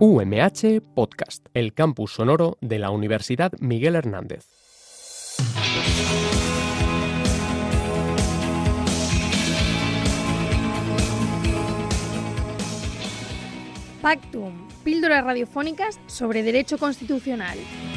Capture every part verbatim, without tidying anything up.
U M H Podcast, el campus sonoro de la Universidad Miguel Hernández. Pactum, píldoras radiofónicas sobre derecho constitucional.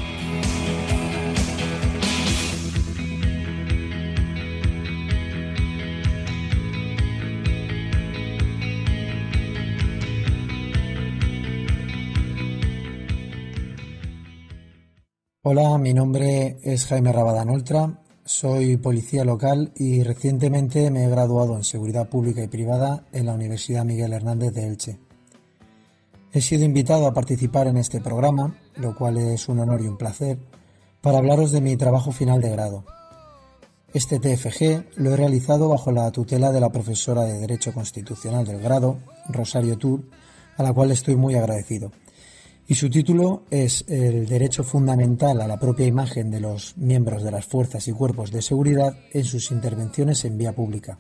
Hola, mi nombre es Jaime Rabadán Oltra, soy policía local y recientemente me he graduado en Seguridad Pública y Privada en la Universidad Miguel Hernández de Elche. He sido invitado a participar en este programa, lo cual es un honor y un placer, para hablaros de mi trabajo final de grado. Este T F G lo he realizado bajo la tutela de la profesora de Derecho Constitucional del grado, Rosario Tur, a la cual estoy muy agradecido. Y su título es El derecho fundamental a la propia imagen de los miembros de las fuerzas y cuerpos de seguridad en sus intervenciones en vía pública.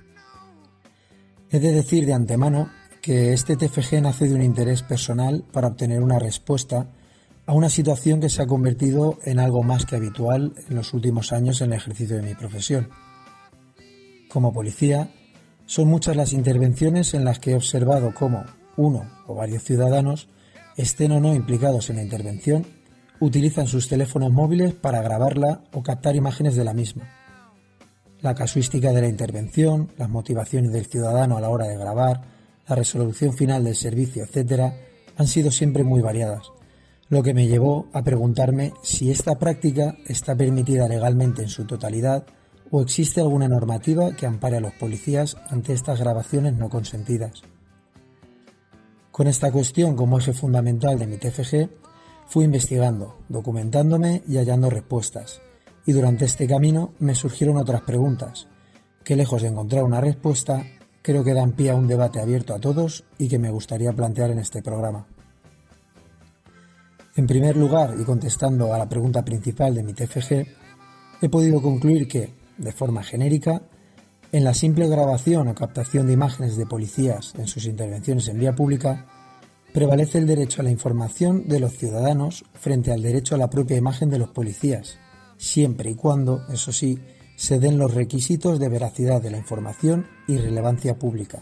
He de decir de antemano que este T F G nace de un interés personal para obtener una respuesta a una situación que se ha convertido en algo más que habitual en los últimos años en el ejercicio de mi profesión. Como policía, son muchas las intervenciones en las que he observado cómo uno o varios ciudadanos, estén o no implicados en la intervención, utilizan sus teléfonos móviles para grabarla o captar imágenes de la misma. La casuística de la intervención, las motivaciones del ciudadano a la hora de grabar, la resolución final del servicio, etcétera, han sido siempre muy variadas, lo que me llevó a preguntarme si esta práctica está permitida legalmente en su totalidad o existe alguna normativa que ampare a los policías ante estas grabaciones no consentidas. Con esta cuestión como eje fundamental de mi T F G, fui investigando, documentándome y hallando respuestas, y durante este camino me surgieron otras preguntas, que lejos de encontrar una respuesta, creo que dan pie a un debate abierto a todos y que me gustaría plantear en este programa. En primer lugar, y contestando a la pregunta principal de mi T F G, he podido concluir que, de forma genérica, en la simple grabación o captación de imágenes de policías en sus intervenciones en vía pública, prevalece el derecho a la información de los ciudadanos frente al derecho a la propia imagen de los policías, siempre y cuando, eso sí, se den los requisitos de veracidad de la información y relevancia pública.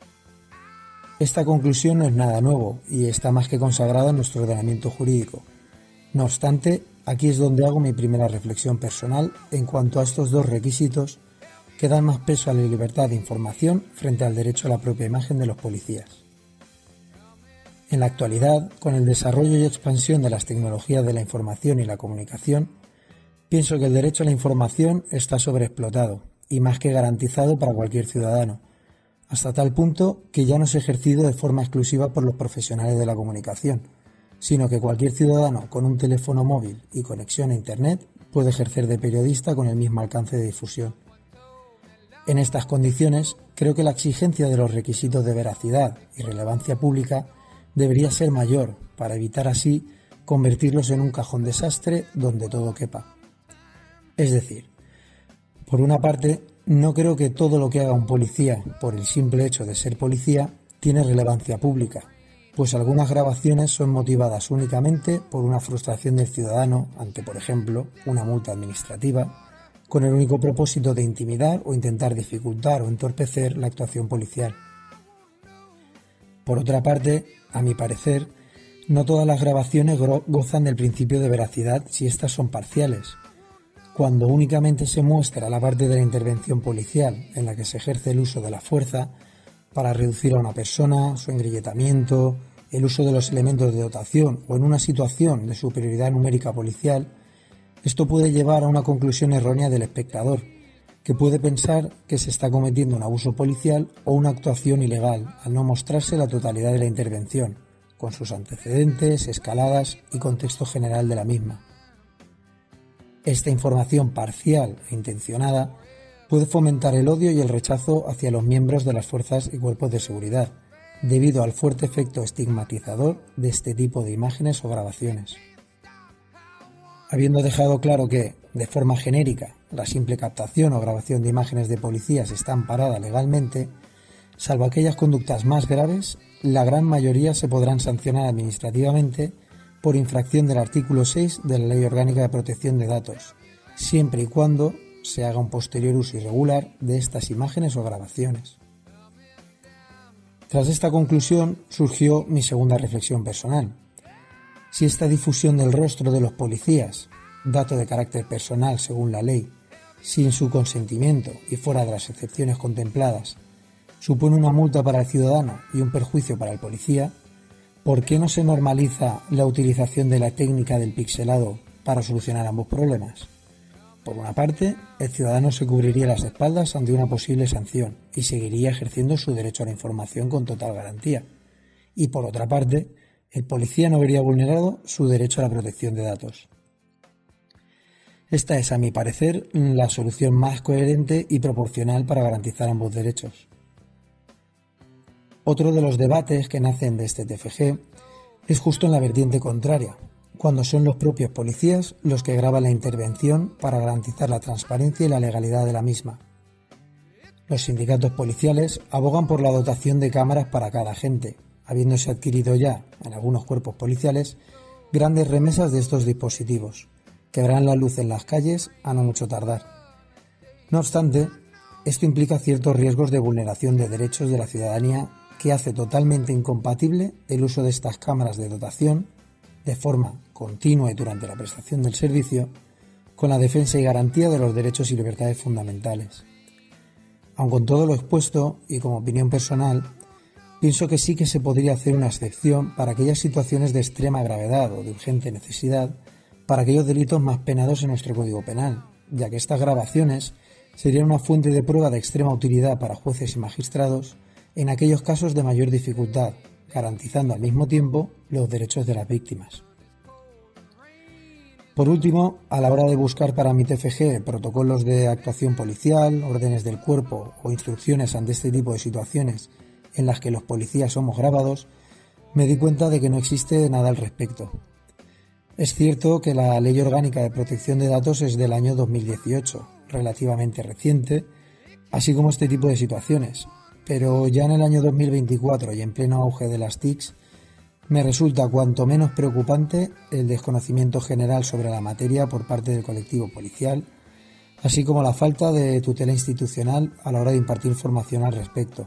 Esta conclusión no es nada nuevo y está más que consagrada en nuestro ordenamiento jurídico. No obstante, aquí es donde hago mi primera reflexión personal en cuanto a estos dos requisitos que dan más peso a la libertad de información frente al derecho a la propia imagen de los policías. En la actualidad, con el desarrollo y expansión de las tecnologías de la información y la comunicación, pienso que el derecho a la información está sobreexplotado y más que garantizado para cualquier ciudadano, hasta tal punto que ya no es ejercido de forma exclusiva por los profesionales de la comunicación, sino que cualquier ciudadano con un teléfono móvil y conexión a Internet puede ejercer de periodista con el mismo alcance de difusión. En estas condiciones, creo que la exigencia de los requisitos de veracidad y relevancia pública debería ser mayor para evitar así convertirlos en un cajón desastre donde todo quepa. Es decir, por una parte, no creo que todo lo que haga un policía por el simple hecho de ser policía tiene relevancia pública, pues algunas grabaciones son motivadas únicamente por una frustración del ciudadano ante, por ejemplo, una multa administrativa, con el único propósito de intimidar o intentar dificultar o entorpecer la actuación policial. Por otra parte, a mi parecer, no todas las grabaciones gozan del principio de veracidad si éstas son parciales. Cuando únicamente se muestra la parte de la intervención policial en la que se ejerce el uso de la fuerza para reducir a una persona, su engrilletamiento, el uso de los elementos de dotación o en una situación de superioridad numérica policial, esto puede llevar a una conclusión errónea del espectador, que puede pensar que se está cometiendo un abuso policial o una actuación ilegal al no mostrarse la totalidad de la intervención, con sus antecedentes, escaladas y contexto general de la misma. Esta información parcial e intencionada puede fomentar el odio y el rechazo hacia los miembros de las fuerzas y cuerpos de seguridad, debido al fuerte efecto estigmatizador de este tipo de imágenes o grabaciones. Habiendo dejado claro que, de forma genérica, la simple captación o grabación de imágenes de policías está amparada legalmente, Salvo aquellas conductas más graves, la gran mayoría se podrán sancionar administrativamente por infracción del artículo seis de la Ley Orgánica de Protección de Datos, siempre y cuando se haga un posterior uso irregular de estas imágenes o grabaciones. Tras esta conclusión surgió mi segunda reflexión personal. Si esta difusión del rostro de los policías, dato de carácter personal según la ley, sin su consentimiento y fuera de las excepciones contempladas, supone una multa para el ciudadano y un perjuicio para el policía, ¿por qué no se normaliza la utilización de la técnica del pixelado para solucionar ambos problemas? Por una parte, el ciudadano se cubriría las espaldas ante una posible sanción y seguiría ejerciendo su derecho a la información con total garantía. Y por otra parte, el policía no vería vulnerado su derecho a la protección de datos. Esta es, a mi parecer, la solución más coherente y proporcional para garantizar ambos derechos. Otro de los debates que nacen de este T F G es justo en la vertiente contraria, cuando son los propios policías los que graban la intervención para garantizar la transparencia y la legalidad de la misma. Los sindicatos policiales abogan por la dotación de cámaras para cada agente, habiéndose adquirido ya, en algunos cuerpos policiales, grandes remesas de estos dispositivos, que verán la luz en las calles a no mucho tardar. No obstante, esto implica ciertos riesgos de vulneración de derechos de la ciudadanía que hace totalmente incompatible el uso de estas cámaras de dotación de forma continua y durante la prestación del servicio con la defensa y garantía de los derechos y libertades fundamentales. Aun con todo lo expuesto y como opinión personal, pienso que sí que se podría hacer una excepción para aquellas situaciones de extrema gravedad o de urgente necesidad para aquellos delitos más penados en nuestro Código Penal, ya que estas grabaciones serían una fuente de prueba de extrema utilidad para jueces y magistrados en aquellos casos de mayor dificultad, garantizando al mismo tiempo los derechos de las víctimas. Por último, a la hora de buscar para mi T F G protocolos de actuación policial, órdenes del cuerpo o instrucciones ante este tipo de situaciones en las que los policías somos grabados, me di cuenta de que no existe nada al respecto. Es cierto que la Ley Orgánica de Protección de Datos es del año dos mil dieciocho, relativamente reciente, así como este tipo de situaciones, pero ya en el año dos mil veinticuatro y en pleno auge de las T I Cs, me resulta cuanto menos preocupante el desconocimiento general sobre la materia por parte del colectivo policial, así como la falta de tutela institucional a la hora de impartir formación al respecto.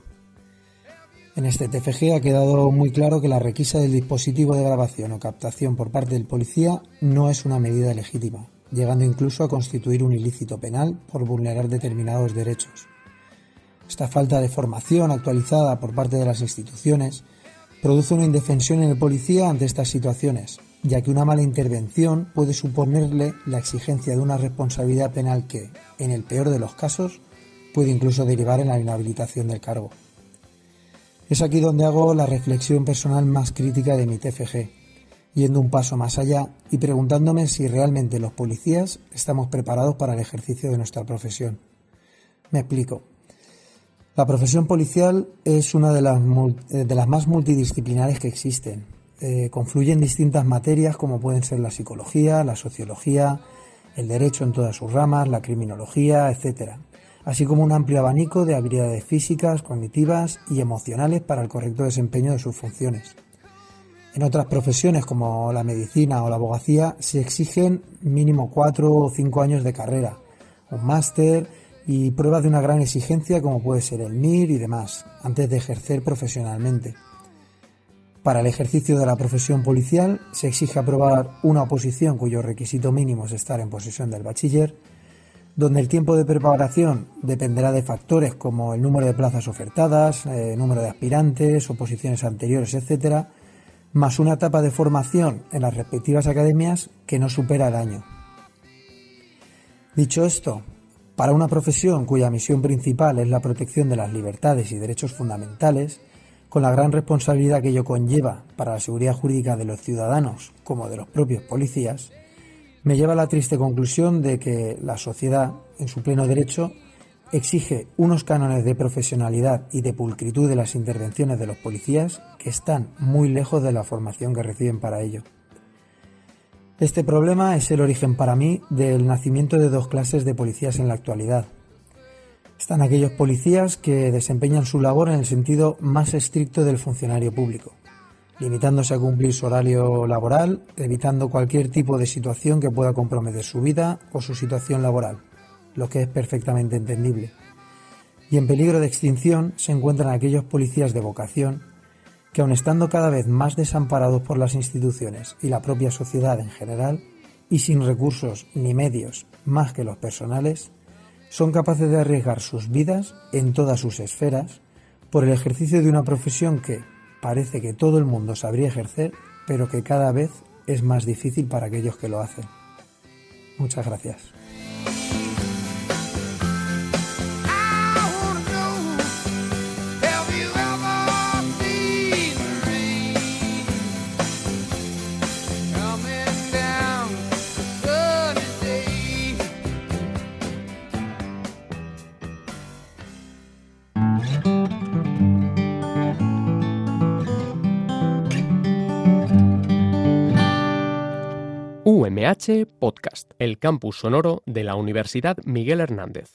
En este T F G ha quedado muy claro que la requisa del dispositivo de grabación o captación por parte del policía no es una medida legítima, llegando incluso a constituir un ilícito penal por vulnerar determinados derechos. Esta falta de formación actualizada por parte de las instituciones produce una indefensión en el policía ante estas situaciones, ya que una mala intervención puede suponerle la exigencia de una responsabilidad penal que, en el peor de los casos, puede incluso derivar en la inhabilitación del cargo. Es aquí donde hago la reflexión personal más crítica de mi T F G, yendo un paso más allá y preguntándome si realmente los policías estamos preparados para el ejercicio de nuestra profesión. Me explico. La profesión policial es una de las, de las más multidisciplinares que existen. Eh, confluyen distintas materias como pueden ser la psicología, la sociología, el derecho en todas sus ramas, la criminología, etcétera, así como un amplio abanico de habilidades físicas, cognitivas y emocionales para el correcto desempeño de sus funciones. En otras profesiones como la medicina o la abogacía se exigen mínimo cuatro o cinco años de carrera, un máster y pruebas de una gran exigencia como puede ser el M I R y demás, antes de ejercer profesionalmente. Para el ejercicio de la profesión policial se exige aprobar una oposición cuyo requisito mínimo es estar en posesión del bachiller, donde el tiempo de preparación dependerá de factores como el número de plazas ofertadas, el número de aspirantes, oposiciones anteriores, etcétera, más una etapa de formación en las respectivas academias que no supera el año. Dicho esto, para una profesión cuya misión principal es la protección de las libertades y derechos fundamentales, con la gran responsabilidad que ello conlleva para la seguridad jurídica de los ciudadanos como de los propios policías, me lleva a la triste conclusión de que la sociedad, en su pleno derecho, exige unos cánones de profesionalidad y de pulcritud de las intervenciones de los policías que están muy lejos de la formación que reciben para ello. Este problema es el origen para mí del nacimiento de dos clases de policías en la actualidad. Están aquellos policías que desempeñan su labor en el sentido más estricto del funcionario público, limitándose a cumplir su horario laboral, evitando cualquier tipo de situación que pueda comprometer su vida o su situación laboral, lo que es perfectamente entendible. Y en peligro de extinción se encuentran aquellos policías de vocación que, aun estando cada vez más desamparados por las instituciones y la propia sociedad en general, y sin recursos ni medios más que los personales, son capaces de arriesgar sus vidas en todas sus esferas por el ejercicio de una profesión que parece que todo el mundo sabría ejercer, pero que cada vez es más difícil para aquellos que lo hacen. Muchas gracias. U M H Podcast, el campus sonoro de la Universidad Miguel Hernández.